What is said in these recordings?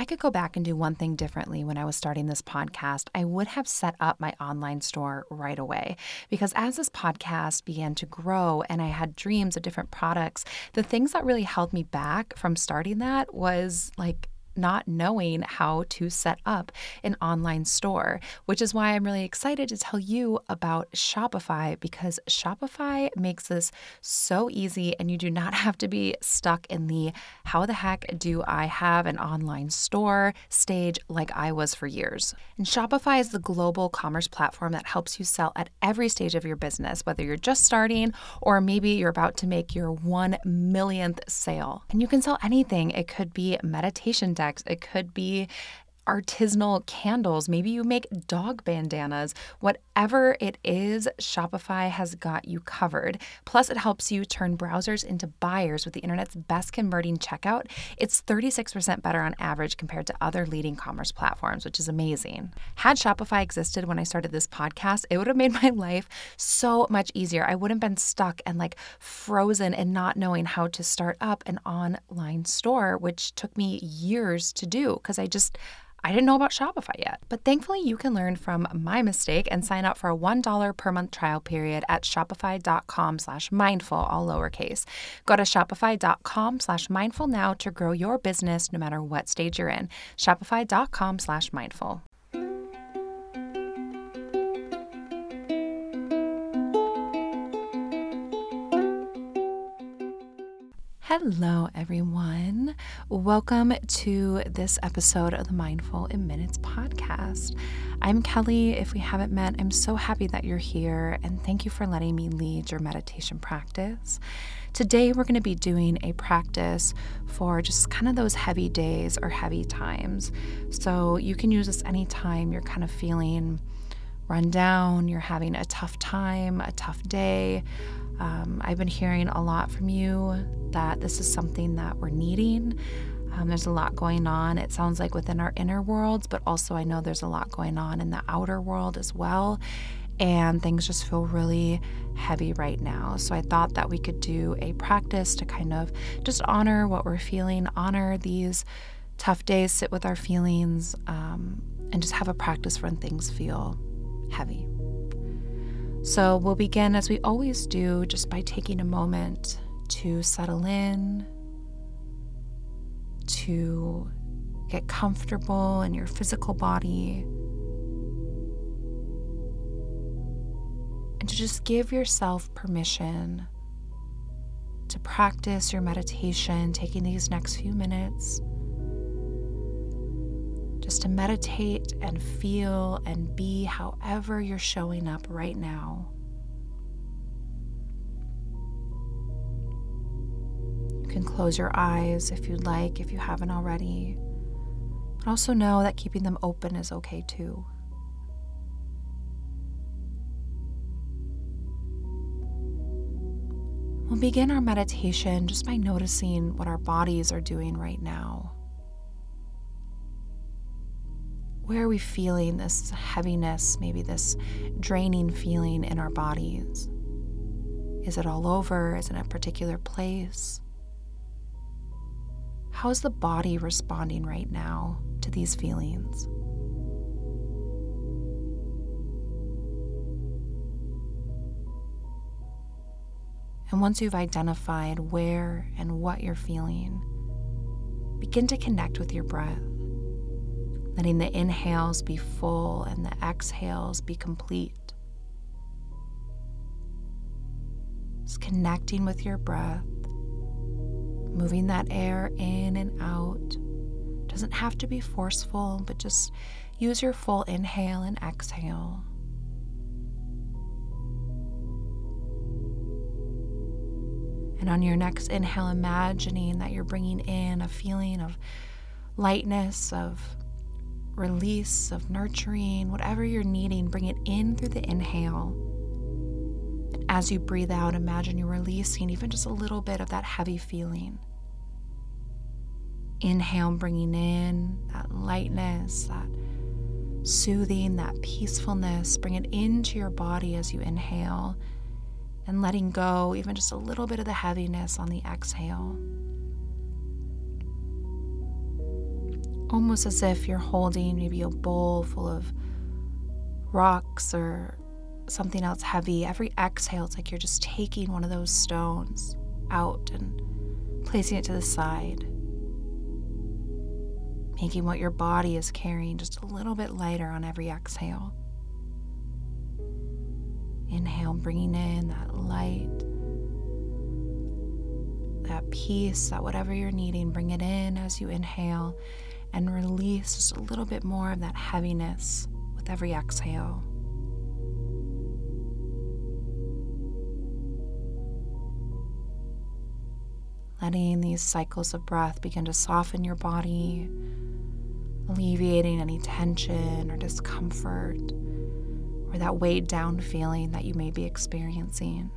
I could go back and do one thing differently when I was starting this podcast, I would have set up my online store right away. Because as this podcast began to grow and I had dreams of different products, the things that really held me back from starting that was like not knowing how to set up an online store, which is why I'm really excited to tell you about Shopify, because Shopify makes this so easy and you do not have to be stuck in the how the heck do I have an online store stage like I was for years. And Shopify is the global commerce platform that helps you sell at every stage of your business, whether you're just starting or maybe you're about to make your 1 millionth sale. And you can sell anything. It could be meditation decks. It could be artisanal candles. Maybe you make dog bandanas. Whatever it is, Shopify has got you covered. Plus, it helps you turn browsers into buyers with the internet's best converting checkout. It's 36% better on average compared to other leading commerce platforms, which is amazing. Had Shopify existed when I started this podcast, it would have made my life so much easier. I wouldn't have been stuck and frozen and not knowing how to start up an online store, which took me years to do because I didn't know about Shopify yet. But thankfully, you can learn from my mistake and sign up for a $1 per month trial period at shopify.com/mindful, all lowercase. Go to shopify.com/mindful now to grow your business no matter what stage you're in. Shopify.com/mindful. Hello, everyone. Welcome to this episode of the Mindful in Minutes podcast. I'm Kelly. If we haven't met, I'm so happy that you're here, and thank you for letting me lead your meditation practice. Today, we're going to be doing a practice for just kind of those heavy days or heavy times. So you can use this anytime you're kind of feeling run down, you're having a tough time, a tough day. I've been hearing a lot from you that this is something that we're needing. There's a lot going on, it sounds like, within our inner worlds, but also I know there's a lot going on in the outer world as well. And things just feel really heavy right now. So I thought that we could do a practice to kind of just honor what we're feeling, honor these tough days, sit with our feelings, and just have a practice when things feel heavy. So we'll begin, as we always do, just by taking a moment to settle in, to get comfortable in your physical body, and to just give yourself permission to practice your meditation, taking these next few minutes just to meditate and feel and be however you're showing up right now. You can close your eyes if you'd like, if you haven't already, but also know that keeping them open is okay too. We'll begin our meditation just by noticing what our bodies are doing right now. Where are we feeling this heaviness, maybe this draining feeling in our bodies? Is it all over? Is it in a particular place? How is the body responding right now to these feelings? And once you've identified where and what you're feeling, begin to connect with your breath, letting the inhales be full and the exhales be complete. Just connecting with your breath, moving that air in and out. Doesn't have to be forceful, but just use your full inhale and exhale. And on your next inhale, imagining that you're bringing in a feeling of lightness, of release, of nurturing, whatever you're needing, bring it in through the inhale. And as you breathe out, imagine you're releasing even just a little bit of that heavy feeling. Inhale, bringing in that lightness, that soothing, that peacefulness. Bring it into your body as you inhale, and letting go even just a little bit of the heaviness on the exhale. almost as if you're holding maybe a bowl full of rocks or something else heavy. Every exhale, it's like you're just taking one of those stones out and placing it to the side, making what your body is carrying just a little bit lighter on every exhale. Inhale, bringing in that light, that peace, that whatever you're needing, bring it in as you inhale and release just a little bit more of that heaviness with every exhale. Letting these cycles of breath begin to soften your body, alleviating any tension or discomfort or that weighed down feeling that you may be experiencing.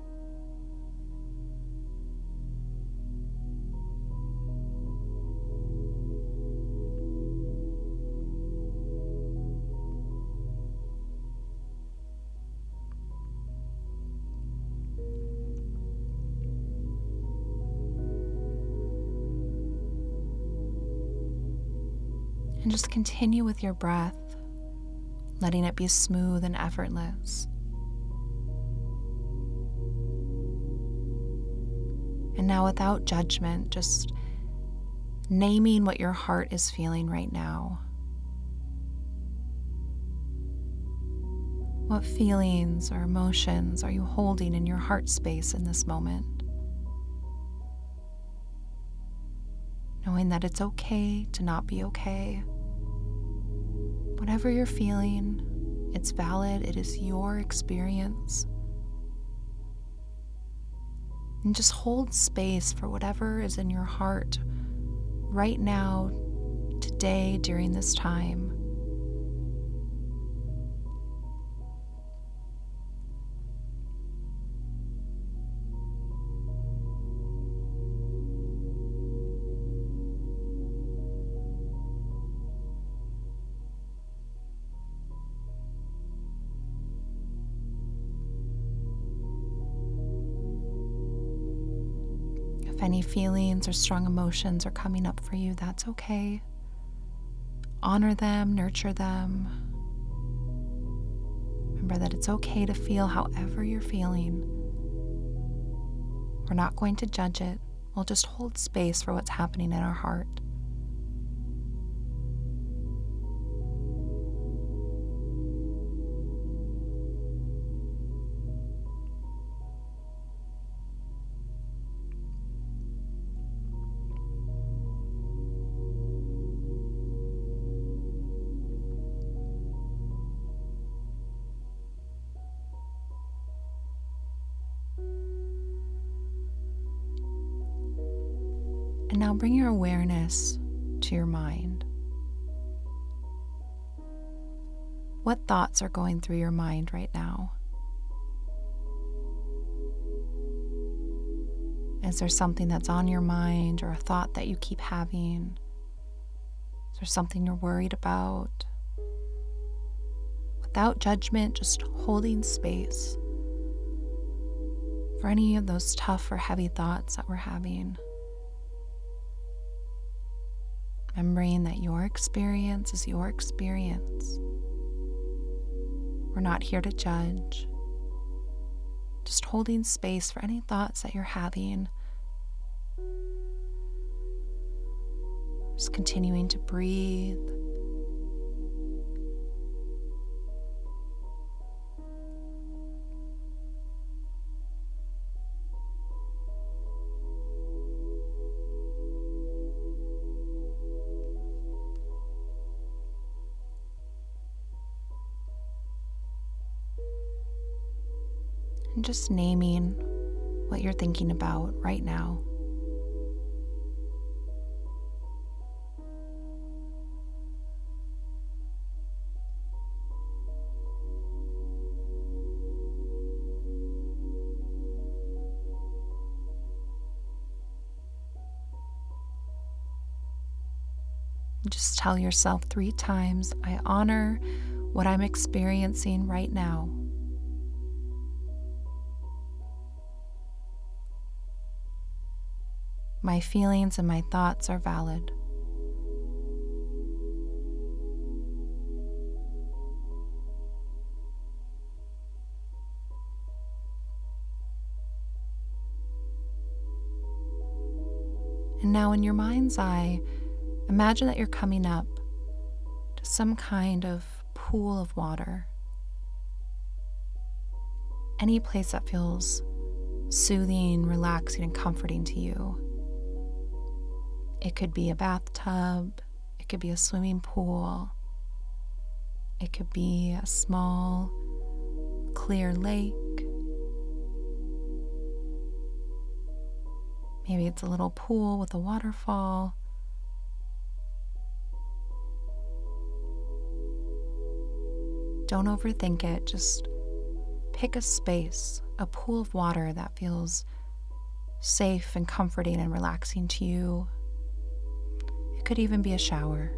And just continue with your breath, letting it be smooth and effortless. And now, without judgment, just naming what your heart is feeling right now. What feelings or emotions are you holding in your heart space in this moment? Knowing that it's okay to not be okay. Whatever you're feeling, it's valid, it is your experience. And just hold space for whatever is in your heart right now, today, during this time. If any feelings or strong emotions are coming up for you, that's okay. Honor them, nurture them. Remember that it's okay to feel however you're feeling. We're not going to judge it. We'll just hold space for what's happening in our heart. And now bring your awareness to your mind. What thoughts are going through your mind right now? Is there something that's on your mind or a thought that you keep having? Is there something you're worried about? Without judgment, just holding space for any of those tough or heavy thoughts that we're having. Remembering that your experience is your experience. We're not here to judge. Just holding space for any thoughts that you're having. Just continuing to breathe. And just naming what you're thinking about right now. Just tell yourself 3 times, I honor what I'm experiencing right now. My feelings and my thoughts are valid. And now in your mind's eye, imagine that you're coming up to some kind of pool of water. Any place that feels soothing, relaxing, and comforting to you. It could be a bathtub, it could be a swimming pool, it could be a small, clear lake. Maybe it's a little pool with a waterfall. Don't overthink it, just pick a space, a pool of water that feels safe and comforting and relaxing to you. It could even be a shower.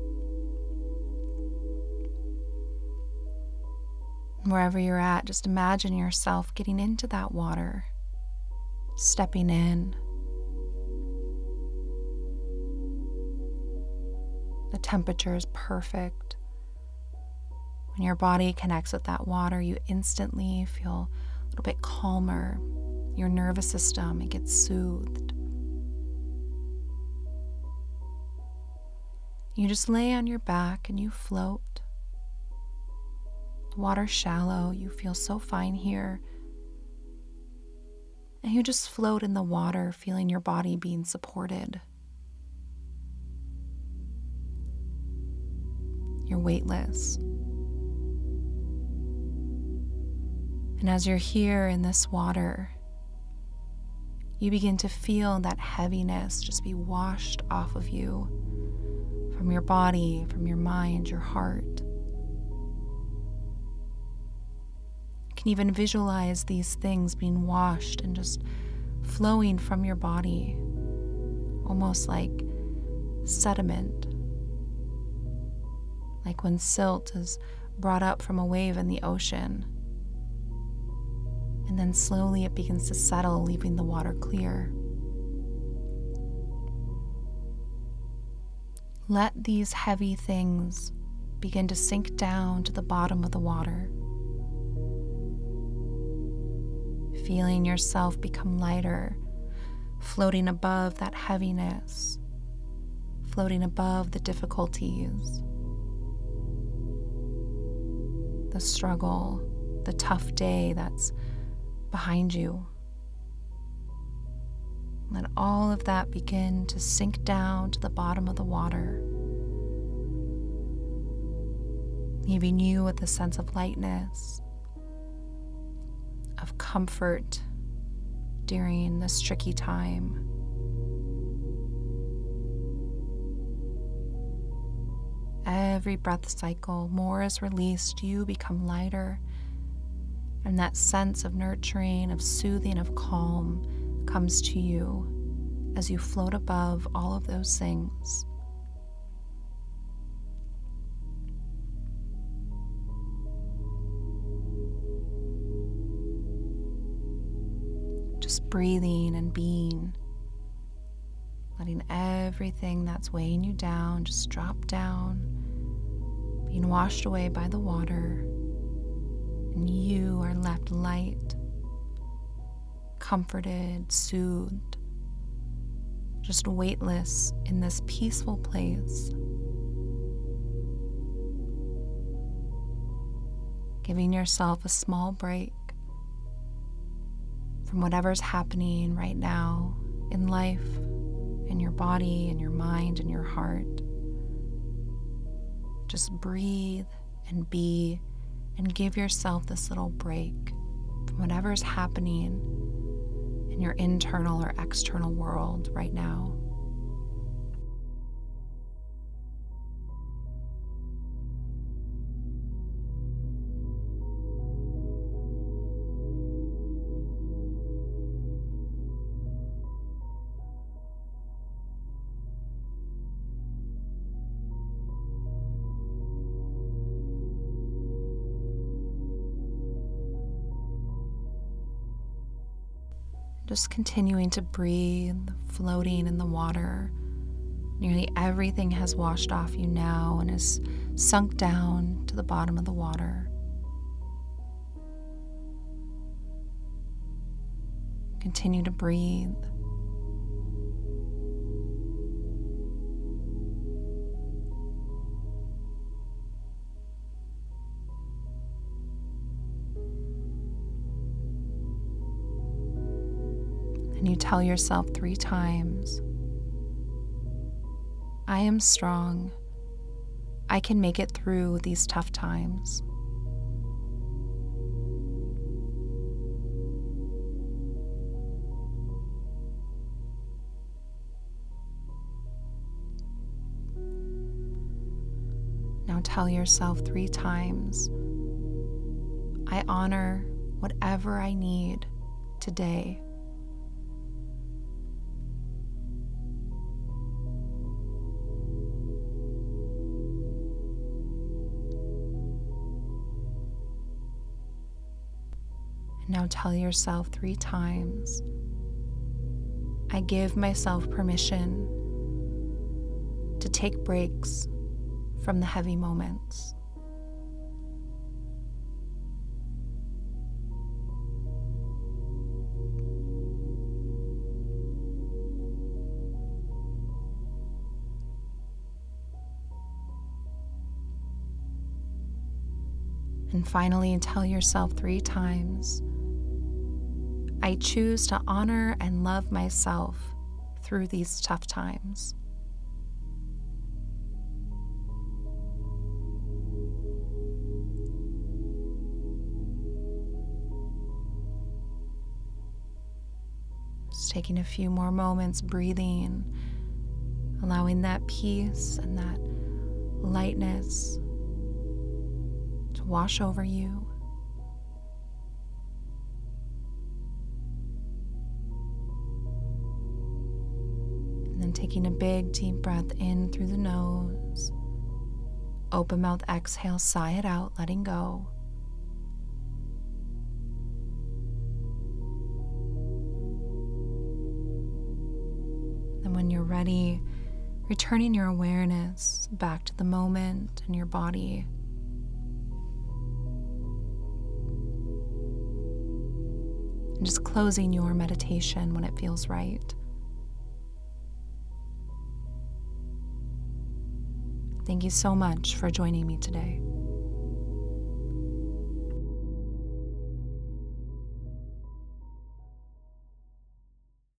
Wherever you're at, just imagine yourself getting into that water, stepping in. The temperature is perfect. When your body connects with that water, you instantly feel a little bit calmer. Your nervous system, it gets soothed. You just lay on your back and you float. The water's shallow, you feel so fine here. And you just float in the water, feeling your body being supported. You're weightless. And as you're here in this water, you begin to feel that heaviness just be washed off of you, from your body, from your mind, your heart. You can even visualize these things being washed and just flowing from your body, almost like sediment, like when silt is brought up from a wave in the ocean. And then slowly it begins to settle, leaving the water clear. Let these heavy things begin to sink down to the bottom of the water. Feeling yourself become lighter, floating above that heaviness, floating above the difficulties, the struggle, the tough day that's behind you. Let all of that begin to sink down to the bottom of the water, leaving you with a sense of lightness, of comfort during this tricky time. Every breath cycle, more is released, you become lighter. And that sense of nurturing, of soothing, of calm comes to you as you float above all of those things. Just breathing and being, letting everything that's weighing you down just drop down, being washed away by the water. And you are left light, comforted, soothed, just weightless in this peaceful place. Giving yourself a small break from whatever's happening right now in life, in your body, in your mind, in your heart. Just breathe and be, and give yourself this little break from whatever's happening in your internal or external world right now. Just continuing to breathe, floating in the water. Nearly everything has washed off you now and is sunk down to the bottom of the water. Continue to breathe. tell yourself 3 times, I am strong. I can make it through these tough times. Now tell yourself 3 times, I honor whatever I need today. And now tell yourself 3 times, I give myself permission to take breaks from the heavy moments. And finally, tell yourself 3 times, I choose to honor and love myself through these tough times. Just taking a few more moments, breathing, allowing that peace and that lightness to wash over you. And then taking a big deep breath in through the nose. Open mouth exhale, sigh it out, letting go. And when you're ready, returning your awareness back to the moment and your body. And just closing your meditation when it feels right. Thank you so much for joining me today.